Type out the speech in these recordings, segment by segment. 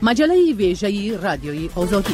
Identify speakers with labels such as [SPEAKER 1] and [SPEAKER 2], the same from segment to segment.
[SPEAKER 1] مجله ویژه رادیوی آزادی.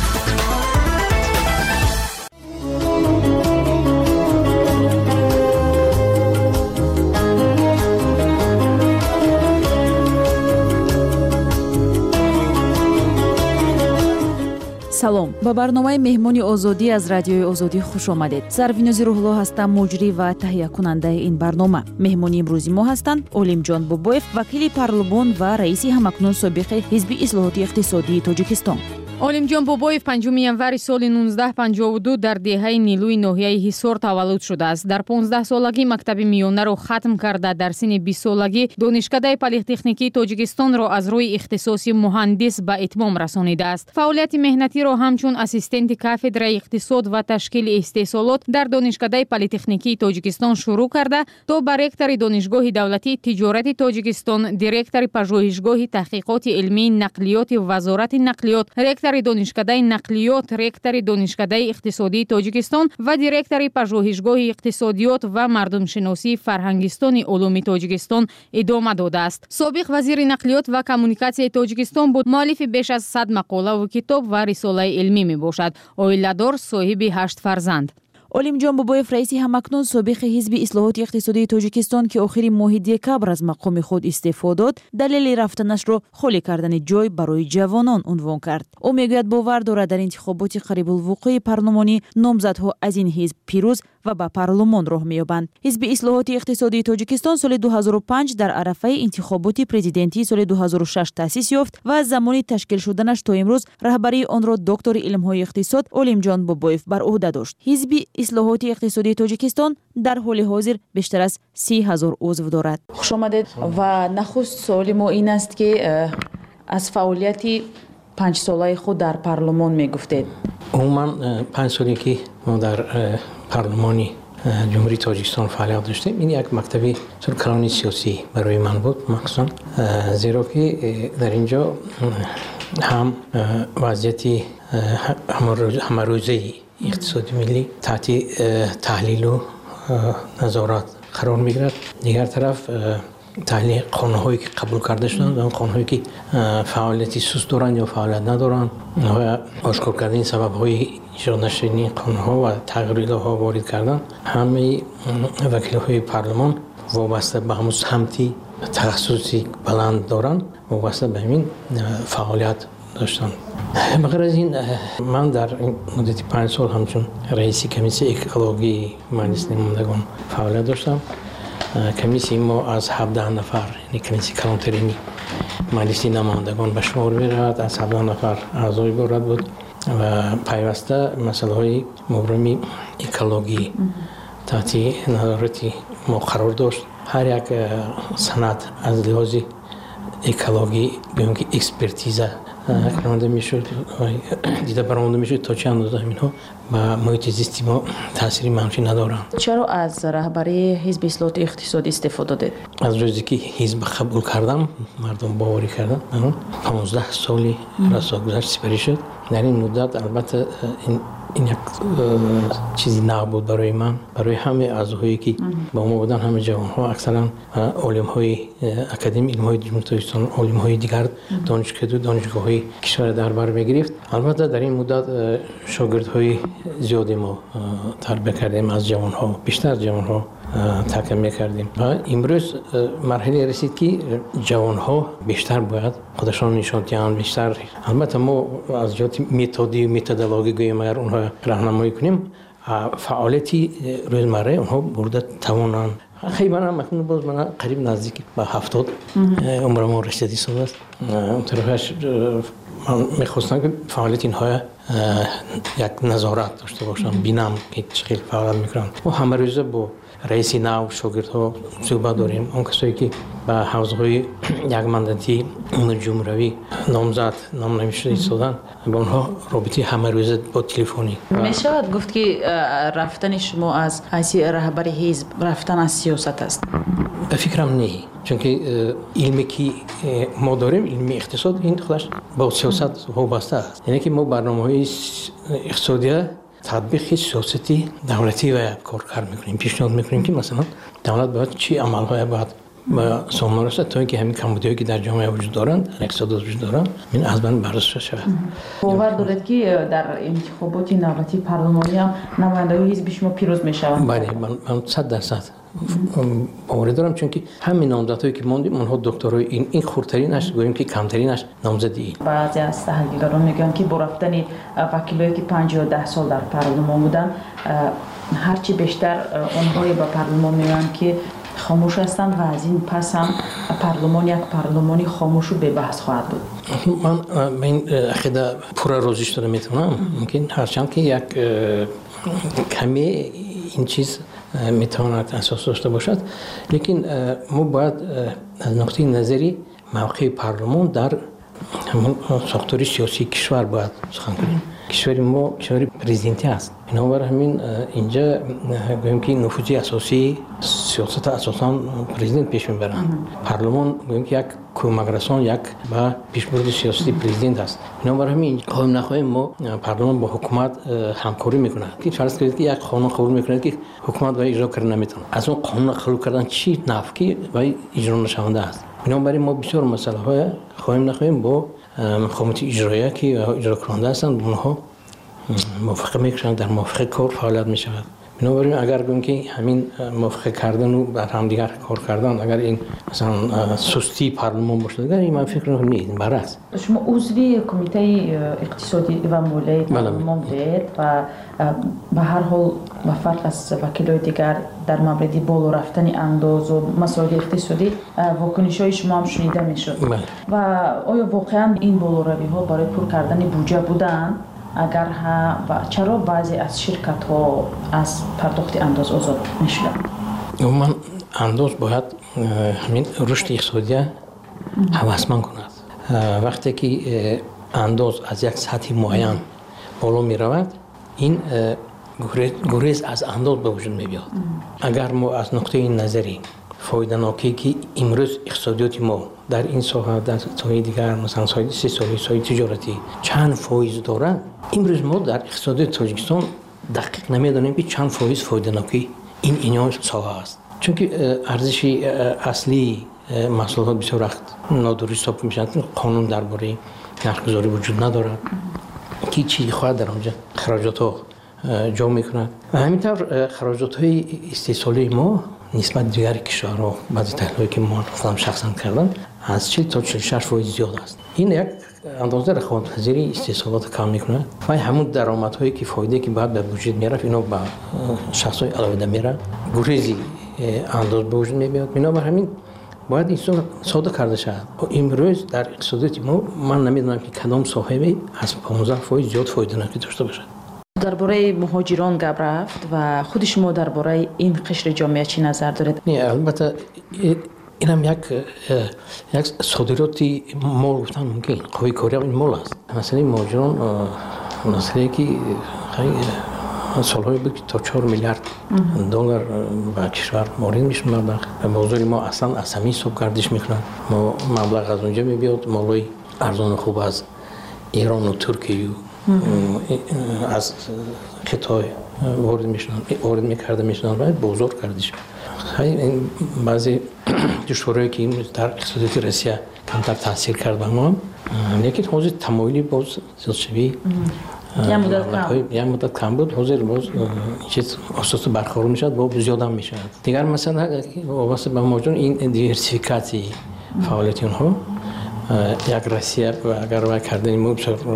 [SPEAKER 2] салом ба барномаи меҳмони озодӣ аз радиои озодӣ хуш омадед. Сарвинози Рӯҳулло ҳастам, муҷрӣ ва таҳиякунандаи ин барнома. Меҳмони имрӯзи мо ҳастанд Олимҷон Бобоев, вакили парлумон ва раиси ҳамакнун собиқи ҳизби ислоҳоти иқтисодии Тоҷикистон.
[SPEAKER 3] Олимҷон Бобоев 5 январи соли 1952 дар деҳаи Нилӯи ноҳияи Ҳисор таваллуд шудааст. Дар 15 солагӣ мактаби миёнаро хатм карда, дар синни 20 солагӣ донишкадаи политехникии Тоҷикистонро аз рӯи ихтисоси муҳандис ба итмом расонидааст. Фаъолияти меҳнатиро ҳамчун ассистенти кафедраи иқтисод ва ташкили истеҳсолот дар донишкадаи политехникии Тоҷикистон шурӯъ карда, то ба ректори донишгоҳи давлатии тиҷорати Тоҷикистон, директори пажӯҳишгоҳи таҳқиқоти илмии нақлиёти вазорати нақлиёт, ректори донишкадаи нақлиёт, ректори донишкадаи иқтисодии Тоҷикистон ва директори пажӯҳишгоҳи иқтисодиёт ва мардумшиносии Фарҳангистони улуми Тоҷикистон идома додааст. Собиқ вазири нақлиёт ва коммуникатсияи Тоҷикистон буд. муаллифи беш аз 100 мақолаву китоб ва рисолаи илмӣ мебошад. Оиладор, соҳиби 8 фарзанд.
[SPEAKER 2] Олимҷон Бобоев раиси ҳамакнун собиқи ҳизби ислоҳоти иқтисодии Тоҷикистон ки охири моҳи декабр аз мақоми худ истеъфо дод, далели рафтанашро холӣ кардани ҷой барои ҷавонон унвон кард. Ӯ мегӯяд бовар дорад дар интихоботи қарибулвуқӯи парлумонӣ номзадҳо аз ин ҳизб пирӯз ва ба парлумон роҳ меёбанд. ҳизби ислоҳоти иқтисодии Тоҷикистон соли 2005 дар арафаи интихоботи президентии соли 2006 таъсис ёфт ва аз замони ташкил шуданаш то имрӯз раҳбарии онро доктори илмҳои иқтисод Олимҷон Бобоев бар уҳда дошт. ҳизби ислоҳоти иқтисодии Тоҷикистон дар ҳоли ҳозир бештар аз 30 000 узв дорад.
[SPEAKER 4] хуш омадед. ва нахуст суоли мо ин аст ки аз фаъолияти 5-солаи худ дар парлумон мегуфтед.
[SPEAKER 5] умуман 5 соле ки мо дар парлумони ҷумҳурии Тоҷикистон фаъолият доштем, ин як мактаби калони сиёсӣ барои ман буд махсусан, зеро ки дар инҷо ҳам вазъияти ҳамарӯзаи иқтисоди миллӣ таҳти таҳлилу назорат қарор мегирад. дигар тараф таҳлили қонунҳое ки қабул карда шуданд, он қонунҳое ки фаъолияти суст доранд ё фаъолият надоранд ва ошкор кардани сабабҳои иҷод нашудани қонунҳо ва тағйироҳо ворид кардан, ҳамаи вакилҳои парлумон вобаста ба ҳамун самти тахассуси баланд доранд, вобаста ба ҳамин фаъолият доштанд. бағайр аз ин ман дар муддати 5 сол ҳамчун раиси комиссияи экологии маҷлиси намояндагон фаъолият доштам. комиссияи мо аз 17 нафар, яъне комиссияи калонтарини маҷлиси намояндагон ба шумор меравад. аз 17 нафар аъзо иборат буд ва пайваста масъалаҳои муброми экологӣ таҳти назорати мо қарор дошт. ҳар як санад аз лиҳози экологӣ биён ки экспертиза карда мешуд, дида баромада мешуд то чӣ андоза инҳо ба муҳити зисти мо таъсири манфӣ надоранд.
[SPEAKER 4] чаро аз раҳбарии ҳизби ислоҳоти иқтисодӣ истеъфо додед?
[SPEAKER 5] аз рӯзе ки ҳизб қабул кардам, мардум боварӣ кардам, 15 соли расогузашт сипарӣ шуд. дар ин муддат албатта ин як чизи нав буд барои ман, барои ҳаме аъзоҳое ки ба мо буданд, ҳама ҷавонҳо, аксаран олимҳои академияи илмҳои ҷумҳурии Тоҷикистон, олимҳои дигар донишгоҳҳои кишвар дар бар мегирифт. албатта дар ин муддат шогирдҳои зиёде мо тарбия кардем аз ҷавонҳо, бештар ҷавонҳо таъкид мекардем ва имрӯз марҳилае расид ки ҷавонҳо бештар бояд худашон нишон диҳанд, бештар. албатта мо аз ҷоҳати методӣ методологӣ гӯем агар онҳо раҳнамоӣ кунем, фаъолияти рӯзмарраи онҳо бурда тавонанд. خیلی من باز من قریب نزدیک به 70 عمرم رسیدی سال است. اون طرفش من میخواستم که فعالیت اینها یک نظارت داشته باشم، بینم که چقدر فعالیت میکنن و همه روزه با رئیس نو شاگردها صحبت داریم. اون کسایی که به حوزه‌های یک مانداتی امور جمهوری نامزد نام نمیشده ایستادن، با اونها رابطه همه روزه با تلفنی.
[SPEAKER 4] میشود گفت که رفتن شما از حیث رهبری حزب رفتن از سیاست است؟
[SPEAKER 5] به فکرم نه، چون که علمی که ما داریم، علم اقتصاد، این خودش با سیاست وابسته است. یعنی که ما برنامه‌های اقتصادی تطبیق سیاستی دولتی و کار میکنیم، پیشنهاد میکنیم که مثلا دولت باید چی عمل‌های باید و سامانه است تا اینکه همین کمبودی‌هایی که در جامعه وجود دارند اقتصاد وجود دارند این از من بررسی شود.
[SPEAKER 4] باور دارد که در انتخابات نوبتی پارلمانی هم نمایندگان حزب شما پیروز میشوند؟
[SPEAKER 5] بله من 100% باور دارم، چون که همین نامزدهایی که موندیم اونها دکترای این خردترینش گوییم که کمترینش نامزدی.
[SPEAKER 4] بعضی از تحلیلگران میگن که با رفتن وکیلایی که 5 سال در پارلمان بودن هرچی بیشتر اونهایی به پارلمان میان که خاموش هستند و از این پس هم پارلمان یک پارلمانی خاموش و به بحث خواهد بود.
[SPEAKER 5] من این عقیده پورا روزیش دارم میتونم، ممکن هرچند که یک کمی این چیز میتواند اساس داشته باشد، لیکن ما باید از نقطه نظری موقع پارلمان در همون ساختار سیاسی کشور باید سخن کنیم. کشور ما کشور پرزیدنتی است، بنابراین همین اینجا گوییم که نفوذ اساسی سیاست اساساً پرزیدنت پیش میبرند. پارلمان گوییم که یک کمک رسان یک با پیشبرد سیاسی پرزیدنت است. بنابراین همین خواهیم نخواهیم ما پارلمان با حکومت همکاری میکنه. که فرض کنید که یک قانون قبول میکنه که حکومت باید اجرا کردن نمیتونه. از اون قانون قبول کردن چی نفعی باید اجرا نشونده است. بنابراین ما بسیار مسئله های خواهیم نخواهیم با مقامات اجرایی که اجرا کننده هستند اونها موافقه میکنند، در موافقه کار فعالیت میشود. بنابراین اگر گویم که همین موافقه کردن و بر هم دیگر کار کردن اگر این مثلا سستی پارلمان باشه دیگر این من فکر نکنم نیست، برعکس.
[SPEAKER 4] شما عضوی کمیته اقتصادی و مالی پارلمان بودید و به هر حال با فرق از وکیلای دیگر در مورد بالا رفتن انداز و مسائل اقتصادی واکنش‌های شما هم شنیده میشد. و آیا واقعا این بالاروی ها برای پر کردن بودجه بودن؟ اگر ها و چرا بعضی از شرکت ها از پرداخت انداز آزاد میشدند؟
[SPEAKER 5] من انداز باید همین رشد اقتصادی هوسمند کند. وقتی که انداز از یک سطح معین بالا می رود این گریز از انداز به وجود می بیاد. اگر ما از نقطه نظری فایده ناکی که امروز اقتصادیات ما در این ساحه در ساحه دیگر مثلا ساحه تجارتی چند فایز دارد، امروز ما در اقتصادیات تاجیکستان دقیق نمیدانیم که چند فایز فایده ناکی این ساحه است، چون که ارزش اصلی محصولات بسیار وقت نادرست حساب میشن. قانون درباره نرخ‌گذاری وجود ندارد که چی خواهد در آنجا خراجات ها جا میکند و همینطور خراجات های استحصالی ما نسبت دیگر کشورها بعضی تحلیل‌هایی که ما خودم شخصا کردم از 40 تا 46% زیاد است. این یک اندازه رقابت‌پذیری استحصالات کم میکنه و همون درآمدهایی که فایده که بعد به وجود میاره اینا به شخص‌های علاوه میره گریزی انداز به وجود میاد. بنابراین همین باید این ساده کرده شود. امروز در اقتصادیات ما من نمیدونم که کدام صاحبی از 15% زیاد فایده ناکی داشته باشد.
[SPEAKER 4] درباره مهاجران گپ رفت و خود شما درباره این قشر جامعه چی نظر دارید؟
[SPEAKER 5] البته این هم یک صادراتی مال گفتن ممکن قوی کاری هم این مال است. مثلا مهاجران مسئله که سالهای بود که تا 4 میلیارد دلار به کشور وارد میشه مبلغ و بازار ما اصلا از همین صبح گردش میکنن. ما مبلغ از اونجا میبیاد، مالای ارزان خوب از ایران و ترکیه از خطای وارد میکرده میشنن و بازار کردش. این بعضی دشواری که در اقتصادیات روسیه کمتر تاثیر کرد به ما، لیکن حاضر تمایلی باز زیادشوی یه مدت کم بود، حاضر باز چیز اساس برخورد میشد با زیاد هم میشد. دیگر مثلا واسه به موجود این دیورسیفیکاسی فعالیت اونها یک روسیه و اگر وای کردن ما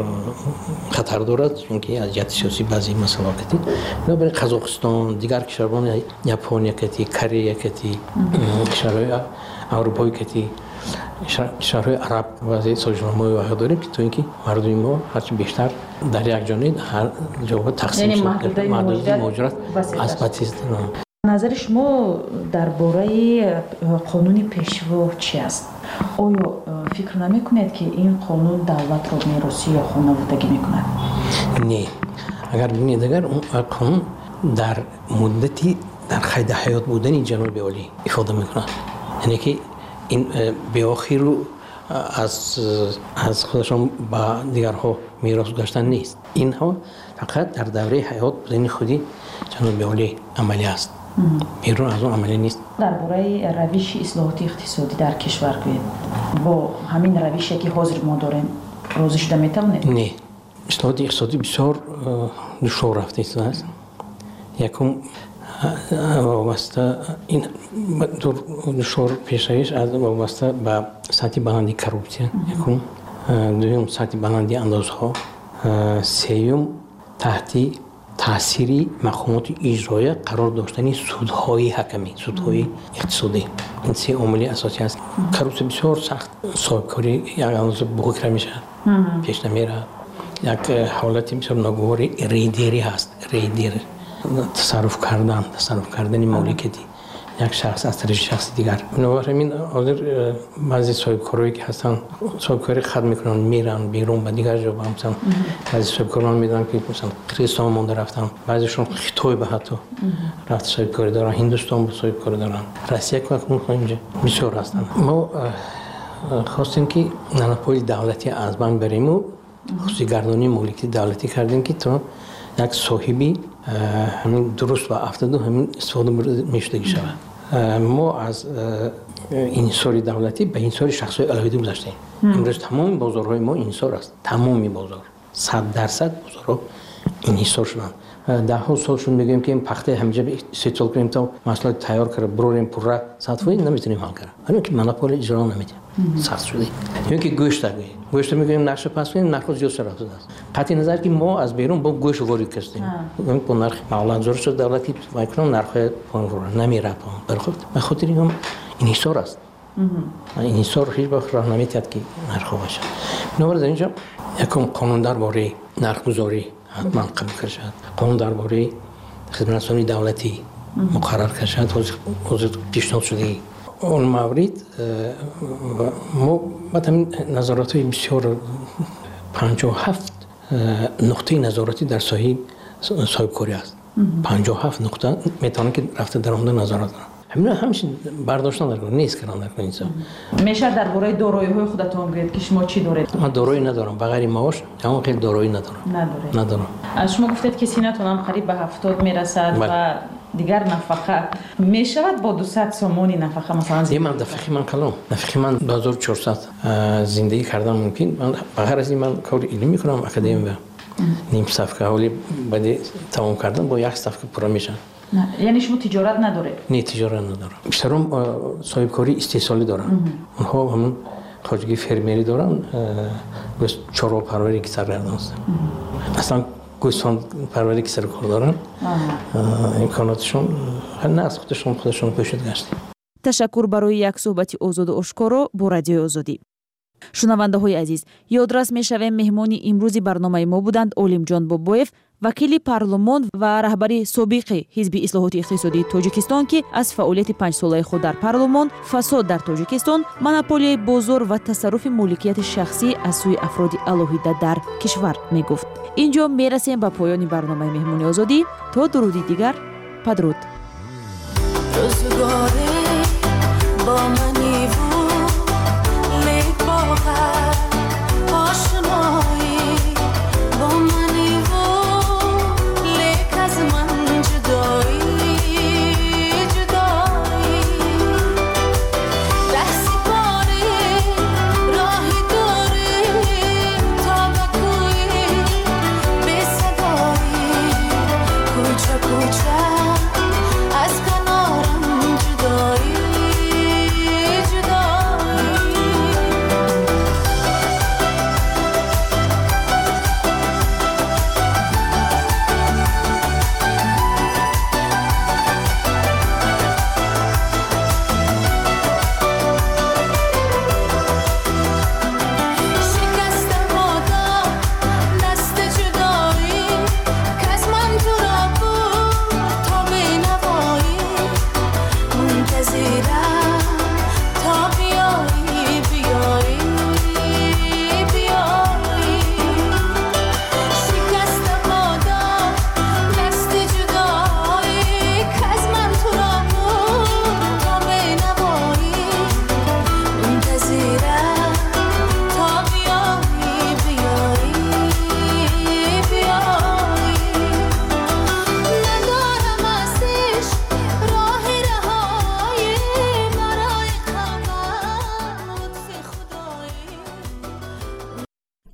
[SPEAKER 5] خطر دارد، چون که از جهت سیاسی بعضی مسائلی برای قزاقستان دیگر کشوران ژاپن کتی کره کتی کشورهای اروپایی کتی کشورهای عرب وضعیت سازمان‌های واحد داریم که تو اینکه مردم ما هرچی بیشتر در یک جانب هر جا تقسیم شده، محدودیت مهاجرت اثباتی است.
[SPEAKER 4] نظر شما درباره قانون پیشرو چی است؟ آیا فکر نمی‌کنید که این قانون دولت را میراثی یا خانوادگی می‌کند؟
[SPEAKER 5] نه. اگر ببینید اگر اون قانون در مدتی در قید حیات بودن جناب عالی افاده می‌کند، یعنی که این به آخر رو از خودشان با دیگرها میراث گذاشتن نیست. اینها فقط در دوره حیات بودن خودی جناب عالی عملی است. بیرون از اون عملی نیست.
[SPEAKER 4] درباره روش اصلاحات اقتصادی در کشور گوید با همین روشی که حاضر ما داریم راضی شده میتونه؟
[SPEAKER 5] نه، اصلاحات اقتصادی بسیار دشوار رفته است. یکم وابسته این دشوار پیشایش از وابسته به سطح بلندی کروپسیون، یکم دوم سطح بلندی اندازها، سوم تحت تأثیری مقامات اجرایی قرار داشتن سودهای حکمی، سودهای اقتصادی. این سه عامل اساسی است. کروپسیون بسیار سخت، صاحبکاری یک اندازه بزرگ میشه، پیش نمیره. یک حالتی بسیار ناگواری ریدری هست، ریدر تصرف کردن مالکیتی یک شخص از طریق شخص دیگر. بنابراین حاضر بعضی صاحبکارایی که هستن صاحبکاری خدمت میکنن میرن بیرون به دیگر جا مثلا بعضی صاحبکاران میدونن که مثلا کریستان مونده رفتن، بعضیشون خطوی به حتی رفت صاحبکاری دارن، هندوستان به صاحبکاری دارن، روسیه که اینجا بسیار هستن. ما خواستیم که نانوپول دولتی از بین بریم و خصوصی گردانی مالکیت دولتی کردیم که تو یک صاحبی همین درست و افتاده همین استفاده میشدگی شود. ما از انحصار دولتی به انحصار شخصی علیحده گذاشتیم. امروز تمام بازارهای ما انحصار است. تمامی بازار 100% بازارها انحصار شدن. ده ها سال شد میگیم که این پخته همینجا استیتال کنیم تا محصولات تیار کنه بروریم پره صدفایی نمیتونیم حل کنیم. همین که مناپول اجرا نمیدیم. سخت شده. یعنی که گوشت میگیم نقش پس کنیم نرخ زیاد شده است. قطع نظر که ما از بیرون با گوشت وارد کردیم. میگم با نرخ معلومات زور شد دولتی میکنن نرخ پایین رو نمیره پایین. به خاطر این هم انحصار است. این انحصار هیچ وقت راه نمیتاد که نرخ باشه. بنابراین اینجا یکم قانون درباره نرخ‌گذاری حتما قبول کرد. قانون درباره خدمترسانی دولتی مقرر کرد. حاضر پیشنهاد شده. اون مورد ما بعد همین نظارت‌های بسیار 57 نقطه نظارتی در ساحه صاحبکاری است. 57 نقطه میتونه که رفته در اون نظارت کنه. همیشه برداشتن در کنه نیست کردن در کنه اینجا.
[SPEAKER 4] میشه درباره دارایی‌های خودتون بگید که شما چی دارید؟
[SPEAKER 5] من دارایی ندارم، بغیر معاش اما خیلی دارایی ندارم.
[SPEAKER 4] شما گفتید که سینتون هم قریب به 70 میرسد و دیگر نفقه میشود با 200 سومونی نفقه مثلا
[SPEAKER 5] زندگی من نفقه کلام نفقه من 2400 زندگی کردن ممکن. من بغیر از این من کار علمی میکنم اکادمی و نیم صفحه ولی بعد تمام کردن با یک صفحه پر میشن.
[SPEAKER 4] نه یعنی شما تجارت نداره؟ نه
[SPEAKER 5] تجارت ندارم. بیشترم صاحبکاری استحصالی دارم. اونها همون خارجی فرمیری دارن گوشت چارو پروری که سرگردان است. اصلا گوسفند پروری که سر کار دارن امکاناتشون نه از خودشون پیشت گشتیم.
[SPEAKER 2] تشکر برای یک صحبت آزاد و آشکارا با رادیو آزادی. شنونده‌های عزیز، یادرس می‌شویم مهمان امروزی برنامه ما بودند عالمجان بابویف، وکیل پارلمان و رهبر سابق حزب اصلاحات اقتصادی تاجیکستان که از فعالیت 5 ساله خود در پارلمان، فساد در تاجیکستان، مونوپولی بازار و تصرف مالکیت شخصی از سوی افراد علیحده در کشور میگفت. اینجا میرسیم به پایان برنامه مهمانی آزادی. تا درودی دیگر، بدرود.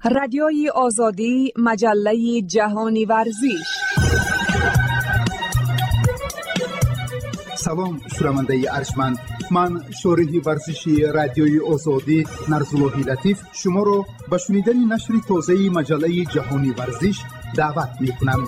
[SPEAKER 6] رادیوی آزادی، مجله جهانی ورزش.
[SPEAKER 7] سلام شنونده ارجمند، من شارح ورزشی رادیوی آزادی نرزالله لطیف شما را به شنیدن نشر تازه مجله جهانی ورزش دعوت می‌کنم.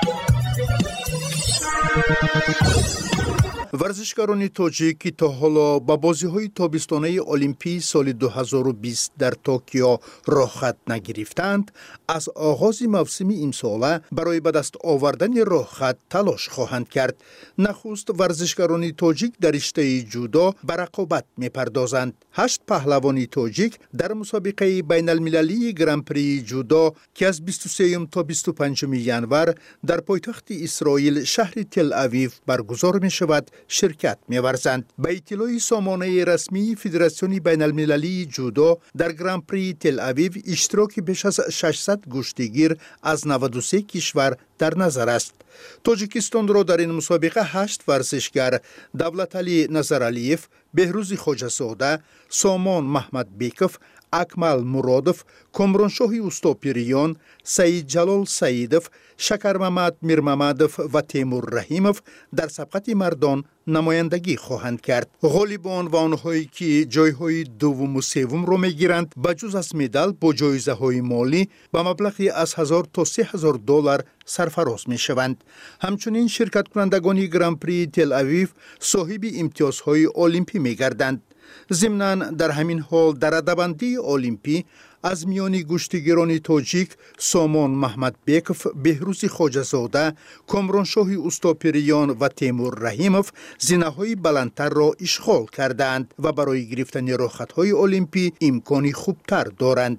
[SPEAKER 7] ورزشکاران تاجیک که تا حالا به بازی‌های تابستانه المپی سال 2020 در توکیو راه خط نگرفتند، از آغاز موسم امسال برای به دست آوردن راه خط تلاش خواهند کرد. نخست ورزشکاران تاجیک در رشته جودو به رقابت می‌پردازند. 8 پهلوان تاجیک در مسابقه بین المللی گران پری جودو که از 23 تا 25 ینور در پایتخت اسرائیل شهر تل اویو برگزار می‌شود شرکت می‌ورزند. به اطلاع سامانه رسمی فدراسیون بین المللی جودو در گران پری تل اویو اشتراک بیش از 600 گشتگیر از 93 کشور در نظر است. تاجیکستان را در این مسابقه 8 ورزشگر دولتعلی نظرعلیف، بهروز خواجه‌زاده، سامان محمد بیکوف، اکمل مرادوف، کامرانشاه استوپیریان، سعید جلال سعیدوف، شکر محمد میرمحمدوف و تیمور رحیموف در سبقت مردان نمایندگی خواهند کرد. غالبان و آنهایی که جایهای دوم و سوم را میگیرند بجز از مدال با جایزه های مالی به مبلغی از 1000 تا 3000 دلار سرفراز می شوند. همچنین شرکت کنندگان گران پری تل اویو صاحب امتیازهای المپی می گردند. ضمناً در همین حال در رده‌بندی المپی از میان گشتگیران تاجیک سامان محمد بیکوف، بهروز خواجه‌زاده، کامرانشاه استوپیریان و تیمور رحیموف زینه‌های بلندتر را اشغال کردند و برای گرفتن رخصت‌های المپی امکانی خوبتر دارند.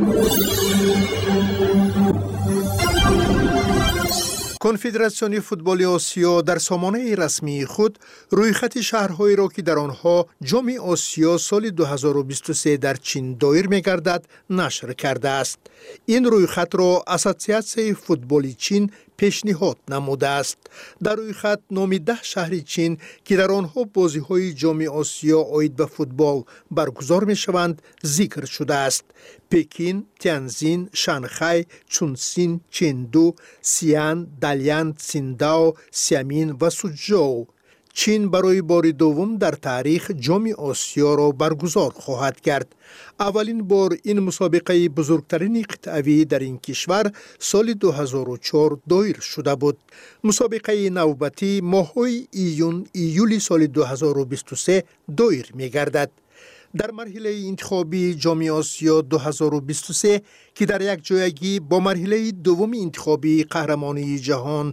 [SPEAKER 7] کنفدراسیون فوتبال آسیا در سامانه رسمی خود رویخط شهرهایی را که در آنها جام آسیا سال 2023 در چین دایر می‌گردد نشر کرده است. این رویخط را اسوسیاسیون فوتبال چین پیشنهاد نموده است. در رویخط نام 10 شهر چین که در آنها بازی‌های جام آسیا عاید به فوتبال برگزار می‌شوند ذکر شده است. پکین، تیانجین، شانگهای، چونسین، چندو، سیان، دالیان، سینداو، سیامین و سوچژو. چین برای بار دوم در تاریخ جام آسیا را برگزار خواهد کرد. اولین بار این مسابقه بزرگترین قطعی در این کشور سال 2004 دایر شده بود. مسابقه نوبتی ماه‌های ایول سال 2023 دایر می‌گردد. در مرحله انتخابی جام آسیا 2023 که در یک جایگی با مرحله دوم انتخابی قهرمانی جهان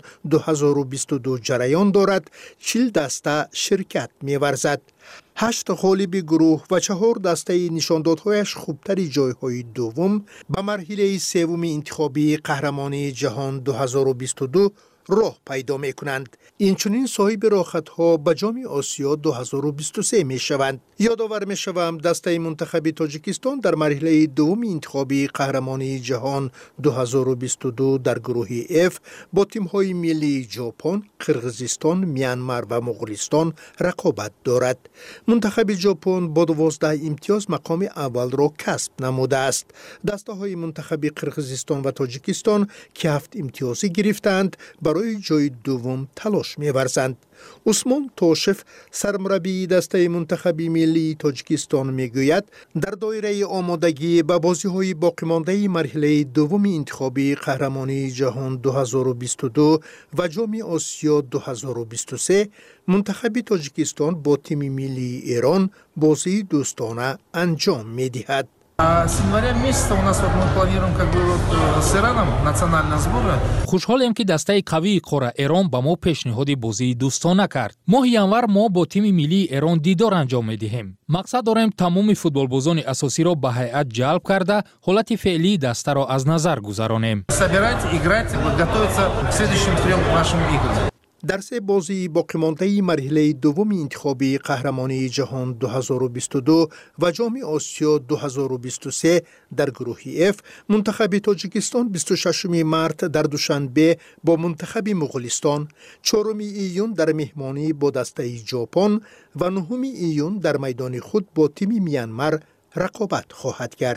[SPEAKER 7] 2022 جریان دارد، 40 دسته شرکت می‌ورزد. 8 غالب گروه و 4 دسته نشاندادهایش خوبتری جایهای دوم به مرحله سوم انتخابی قهرمانی جهان 2022 راه پیدا می کنند. اینچنین صاحب راحت‌ها به جام آسیا 2023 می شوند. یادآور می شوم دسته منتخب تاجیکستان در مرحله دوم انتخابی قهرمانی جهان 2022 در گروه F با تیم‌های ملی ژاپن، قرقیزستان، میانمار و مغولستان رقابت دارد. منتخب ژاپن با 12 امتیاز مقام اول را کسب نموده است. دسته‌های منتخب قرقیزستان و تاجیکستان که 7 امتیازی گرفتند برای جای دوم تلاش می‌ورزند. عثمان توشف سرمربی دسته منتخب ملی تاجیکستان میگوید در دایره آمادگی به بازی‌های باقی‌مانده مرحله دوم انتخابی قهرمانی جهان 2022 و جام آسیا 2023 منتخب تاجیکستان با تیم ملی ایران بازی دوستانه انجام می‌دهد.
[SPEAKER 8] С января месяца у нас мы планируем с Ираном национальная сборная.
[SPEAKER 9] Хушҳолем ки дастаи қавии қора Эрон ба мо пешниҳоди бозии дӯстона кард. Моҳи январ мо бо тими миллии Эрон дидор анҷом медиҳем. Мақсад дорем тамоми футболбозони асосиро ба ҳайат ҷалб карда, ҳолати феълии дастаро аз назар гузаронем.
[SPEAKER 8] Собирать, играть, готовиться к следующим 3 нашим играм.
[SPEAKER 7] در 3 بازی باقی‌مانده مرحله دوم انتخابی قهرمانی جهان 2022 و جام آسیا 2023 در گروه F منتخب تاجیکستان 26 مارس در دوشنبه با منتخب مغولستان، 4 ایون در مهمانی با دسته ژاپن و 9 ایون در میدان خود با تیم میانمار رقابت خواهد کرد.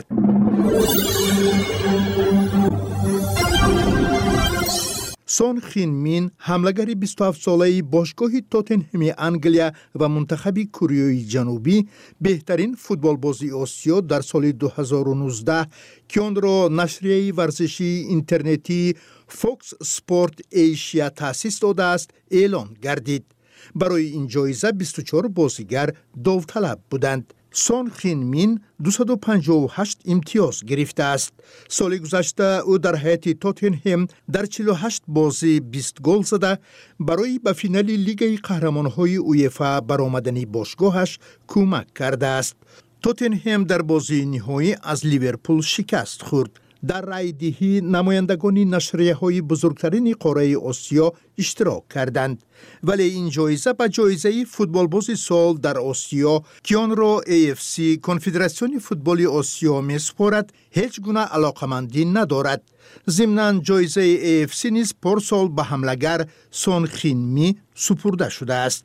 [SPEAKER 7] سون خین مین حمله‌گر 27 ساله باشگاه تاتنهم انگلیا و منتخب کره جنوبی بهترین فوتبالباز آسیا در سال 2019 که آن را نشریه ورزشی اینترنتی فوکس اسپورت ایشیا تأسیس داده است اعلان گردید. برای این جایزه 24 بازیگر داوطلب بودند. سون خین مین 258 امتیاز گرفته است. سال گذشته او در هیئت تاتنهم در 48 بازی 20 گل زده برای به فینال لیگ قهرمان‌های اویفا برآمدن باشگاهش کمک کرده است. تاتنهم در بازی نهایی از لیورپول شکست خورد. در رایدهی نمایندگان نشریه‌های بزرگترین قاره آسیا اشتراک کردند، ولی این جایزه به جایزه فوتبالباز سال در آسیا که آن را AFC کنفدراسیون فوتبال آسیا می‌سپارد هیچ گونه علاقمندی ندارد. ضمناً جایزه AFC نیز پارسال به حمله‌گر سون خین می سپرده شده است.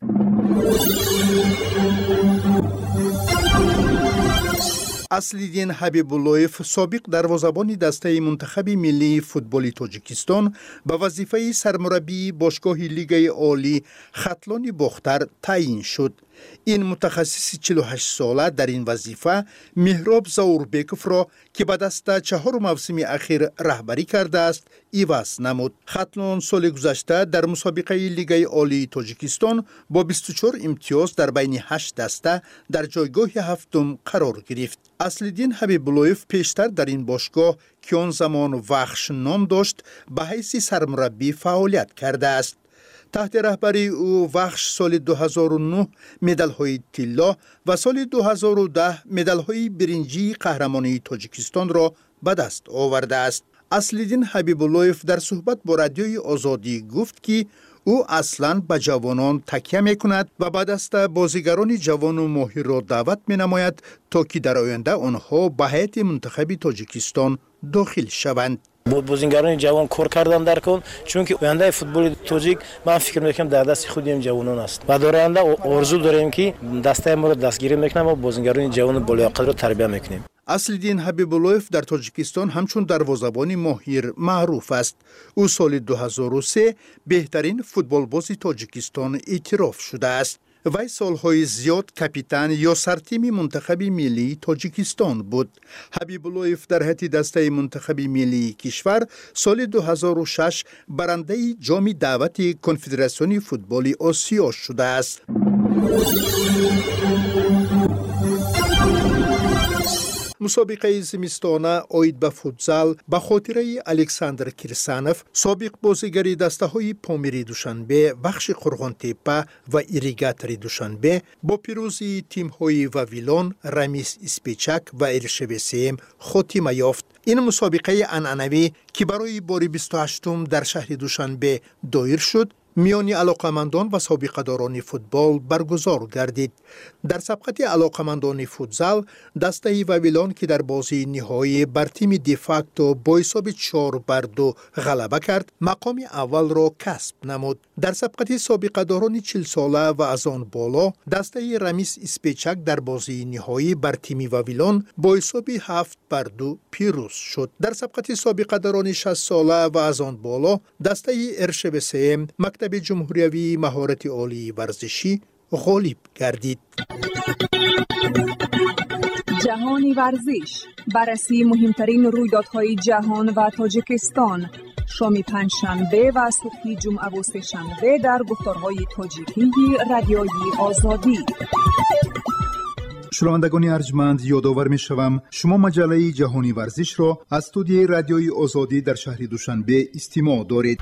[SPEAKER 7] اصلیدین حبیب‌اللهیف سابق دروازه‌بان دسته منتخب ملی فوتبال تاجیکستان به وظیفه سرمربی باشگاه لیگ عالی ختلان باختر تعیین شد. این متخصص 48 ساله در این وظیفه مهراب زوربکوف را که به دست 4 موسم اخیر رهبری کرده است عوض نمود. ختلان سال گذشته در مسابقه لیگ عالی تاجیکستان با 24 امتیاز در بین 8 دسته در جایگاه هفتم قرار گرفت. اصلیدین حبیب‌اللهیف پیشتر در این باشگاه که آن زمان وخش نام داشت به حیث سرمربی فعالیت کرده است. تحت رهبری او وخش سال 2009 مدال‌های طلا و سال 2010 مدال‌های برنجی قهرمانی تاجیکستان را به دست آورده است. اصلیدین حبیب‌اللهیف در صحبت با رادیوی آزادی گفت که او اصلاً به جوانان تکیه می‌کند و به دست بازیگران جوان و ماهر را دعوت می‌نماید تا که در آینده آنها به هیئت منتخب تاجیکستان داخل شوند.
[SPEAKER 10] بازیگران جوان کار کردن در کن، چون که آینده فوتبال تاجیک من فکر می‌کنم در دست خود این جوانان است و در آینده آرزو داریم که دسته ما را دستگیری می‌کنیم و بازیگران جوان بالیاقت را تربیت می‌کنیم.
[SPEAKER 7] اصلیدین حبیب‌اللهیف در تاجیکستان همچون دروازه‌بان ماهر معروف است. او سال 2003 بهترین فوتبالباز تاجیکستان اعتراف شده است. وی سالهای زیاد کاپیتان یا سرتیم منتخب ملی تاجیکستان بود. حبیب‌اللهیف در هیئت دسته منتخب ملی کشور سال 2006 برنده جام دعوت کنفدراسیون فوتبال آسیا شده است. مسابقه زمستانه آید به فوتزال به خاطره الکساندر کریسانوف سابق بازیگر دسته‌های پامیری دوشنبه، بخش قرغان‌تپه و ایریگاتری دوشنبه با پیروزی تیم‌های واویلون، رمیس اسپیچک و ارشبسیم خاتمه یافت. این مسابقه عنعنوی که برای بار 28م در شهر دوشنبه دایر شد میان علاقمندان و سابقه‌داران فوتبال برگزار گردید. در سبقت علاقمندان فوتزال دسته واویلون که در بازی نهایی بر تیم دیفاکتو با حساب 4-2 غلبه کرد مقام اول را کسب نمود. در سبقت سابقه‌داران 40 ساله و از آن بالا دسته رمیس اسپیچک در بازی نهایی بر تیم واویلون با حساب 7-2 پیروز شد. در سبقت سابقه‌داران 60 ساله و از آن بالا دسته ارشبسیم مکتب جمهوری مهارت عالی ورزشی غالب گردید.
[SPEAKER 6] جهانی ورزش، بررسی مهمترین رویدادهای جهان و تاجیکستان، شام پنجشنبه و صبح جمعه و سه‌شنبه در گفتارهای تاجیکی رادیوی آزادی.
[SPEAKER 11] شنوندگان ارجمند، یادآور می‌شوم شما مجله جهانی ورزش را از استودیوی رادیوی آزادی در شهر دوشنبه استماع دارید.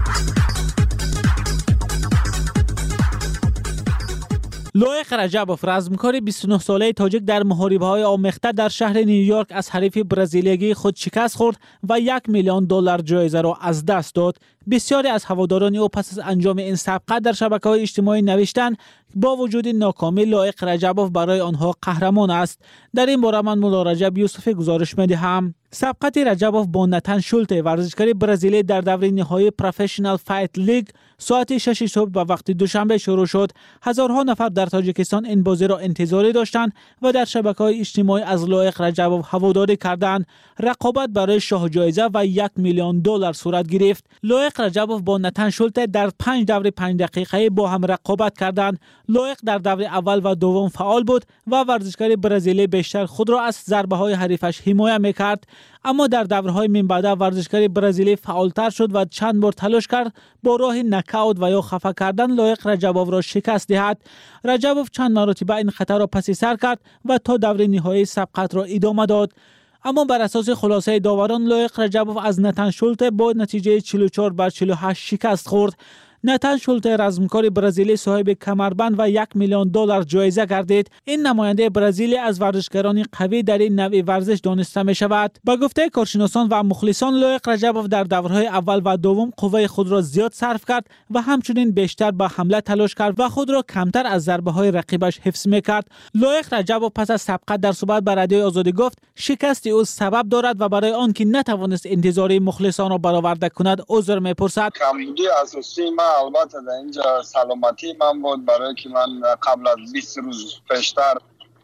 [SPEAKER 12] لایق رجبوف رزمکار 29 ساله تاجیک در محاربه‌های آمیخته در شهر نیویورک از حریف برزیلیایی خود شکست خورد و $1,000,000 جایزه را از دست داد. بسیاری از هواداران او پس از انجام این سابقه در شبکه‌های اجتماعی نوشتند با وجود ناکامی لایق رجبوف برای آنها قهرمان است. در این باره من مولا رجب یوسفی گزارش می‌دهم. سبقت رجبوف با نتن شولته ورزشکار برزیلی در دوره نهایی پروفشنال فایت لیگ ساعت 6 صبح به وقت دوشنبه شروع شد. هزارها نفر در تاجیکستان این بازی را انتظاری داشتند و در شبکه‌های اجتماعی از لایق رجبوف هواداری کردند. رقابت برای شاه جایزه و $1,000,000 صورت گرفت. لایق رجبوف با نتن شولته در 5 دوره 5 دقیقه‌ای با هم رقابت کردند. لایق در دوره اول و دوم فعال بود و ورزشکار برزیلی بیشتر خود را از ضربه‌های حریفش حمایت می‌کرد. اما در دوره‌های من بعد ورزشکار برزیلی فعالتر شد و چند بار تلاش کرد با راه نکاوت و یا خفه کردن لایق رجبوف را شکست دهد. رجبوف چند مرتبه این خطر را پس سر کرد و تا دوره نهایی سبقت را ادامه داد. اما بر اساس خلاصه داوران لایق رجبوف از نتن شولته با نتیجه 44-48 شکست خورد. نتن شولته رزمکار برزیلی صاحب کمربند و $1,000,000 جایزه گردید. این نماینده برزیلی از ورزشکاران قوی در این نوع ورزش دانسته می شود. با گفته کارشناسان و مخلصان لایق رجبوف در دورهای اول و دوم قوه خود را زیاد صرف کرد و همچنین بیشتر به حمله تلاش کرد و خود را کمتر از ضربه های رقیبش حفظ می کرد. لایق رجبوف پس از سبقت در صحبت با رادیوی آزادی گفت شکست او سبب دارد و برای آن که نتوانست انتظار مخلصان را برآورده کند عذر می پرسد.
[SPEAKER 13] کمبودی اساسی البته در اینجا سلامتی من بود، برای که من قبل از 20 روز پیشتر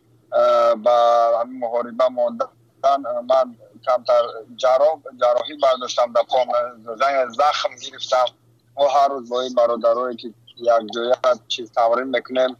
[SPEAKER 13] با همین محاربه ماندن من کمتر جراحی برداشتم در پام، زخم گرفتم و هر روز با این برادرایی که یک جایی چیز تمرین میکنیم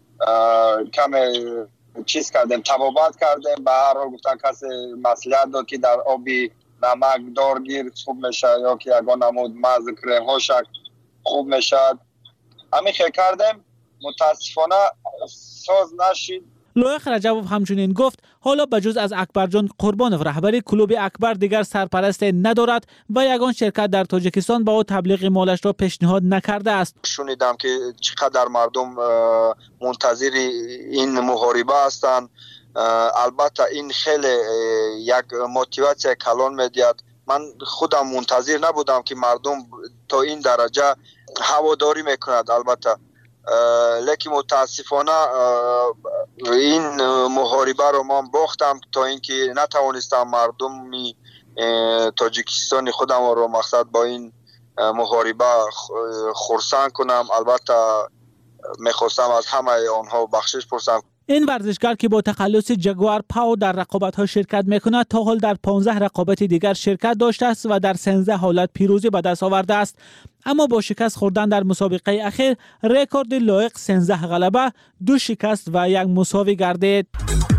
[SPEAKER 13] کم چیز کردیم، تبابت کردیم. به هر حال گفتن کسی مصلحت داد که در آبی نمک دارگیر خوب میشه یا که یگان نمود مزه کریم ها شک خوب میشد. همین خیلی کردیم، متاسفانه ساز نشید.
[SPEAKER 12] لایق رجبوف همچنین گفت حالا بجز از اکبرجان قربانوف رهبری کلوب اکبر دیگر سرپرست ندارد و یگان شرکت در تاجیکستان با او تبلیغ مالش را پیشنهاد نکرده است.
[SPEAKER 13] شنیدم که چقدر مردم منتظر این محاربه هستند. البته این خیلی یک موتیواسیون کلان میدهد. من خودم منتظر نبودم که مردم تا این درجه هواداری میکند. البته لیکن متاسفانه این محاربه رو من باختم تا اینکه نتوانستم مردم تاجیکستان خودم رو مقصد با این محاربه خرسند کنم. البته میخواستم از همه آنها بخشش پرسم.
[SPEAKER 12] این ورزشکار که با تخلص جگوار پاو در رقابت‌ها شرکت می‌کند تا حال در 15 رقابت دیگر شرکت داشته است و در 13 حالت پیروزی به دست آورده است. اما با شکست خوردن در مسابقه اخیر رکورد لایق 13 غلبه، 2 شکست و 1 مساوی گردید.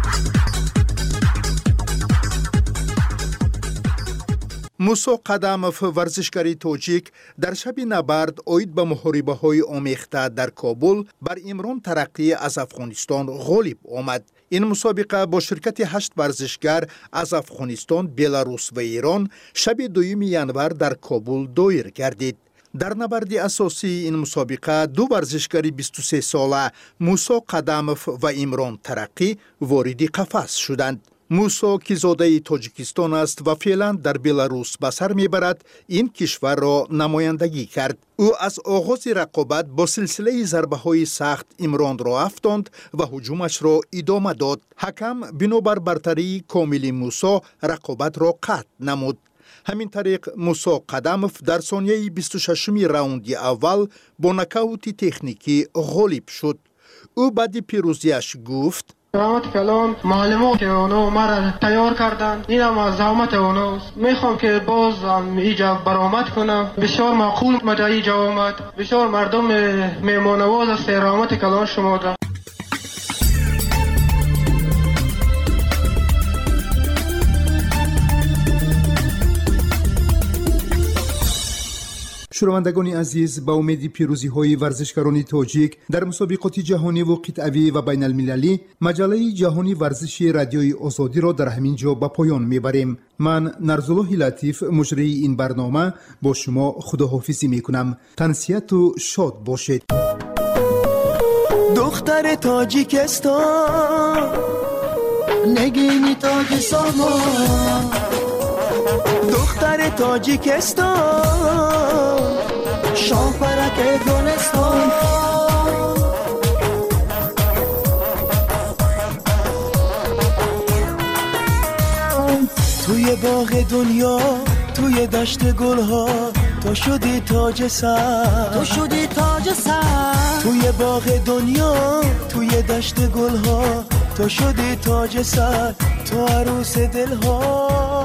[SPEAKER 7] موسی قداموف ورزشکاری تاجیک در شب نبرد اوید به محاربه‌های آمیخته در کابل بر عمران ترقی از افغانستان غالب آمد. این مسابقه با شرکت 8 ورزشگر از افغانستان، بلاروس و ایران شب 2 ینور در کابل دایر گردید. در نبرد اساسی این مسابقه 2 ورزشکاری 23 ساله موسی قداموف و عمران ترقی وارد قفس شدند. موسی که زاده تاجیکستان است و فعلا در بلاروس به سر میبرد این کشور را نمایندگی کرد. او از آغاز رقابت با سلسله ضربه‌های سخت عمران را افشاند و هجومش را ادامه داد. حکم بنابر برتری کامل موسی رقابت را قطع نمود. همین طریق موسی قداموف در ثانیه 26 راوند اول با نکاوت تکنیکی غالب شد. او بعد پیروزیش گفت
[SPEAKER 14] زحمت کلان معلمات که اونا مرا تیار کردن، اینم از زحمت اوناست. میخوام که باز اینجا برآمد کنم. بسیار معقول مدعی اینجا آمد. بسیار مردم میمونواز است. رحمت کلان شما را.
[SPEAKER 11] شنوندگان عزیز، با امید پیروزی های ورزشکاران تاجیک در مسابقات جهانی و قطعی و بین المللی، مجله جهانی ورزش رادیوی آزادی را در همین جا به پایان میبریم. من نرزالله لطیف مجری این برنامه با شما خداحافظی میکنم. تنسیت و شاد باشید.
[SPEAKER 15] دختر تاجیکستان نگینی تاجیکستان، دختر تاجیکستان شاه پرک گلستان، توی باغ دنیا توی دشت گلها تو شدی تاج سر تو شدی تاج سر توی باغ دنیا توی دشت گلها تو شدی تاج سر تو عروس دلها